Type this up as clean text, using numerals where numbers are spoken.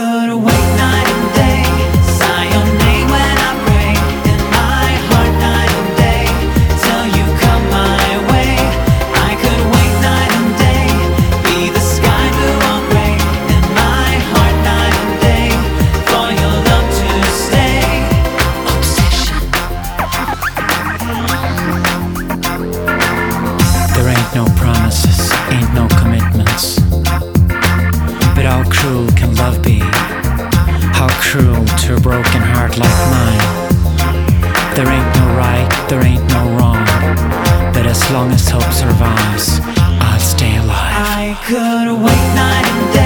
could wait night and day, sigh your name when I pray, in my heart night and day, till you come my way. I could wait night and day, be the sky blue or gray, in my heart night and day, for your love to stay. Obsession. There ain't no promises, ain't no commitments, but how cruel can love be? How cruel to a broken heart like mine. There ain't no right, there ain't no wrong, but as long as hope survives, I'll stay alive. I could wait night and day,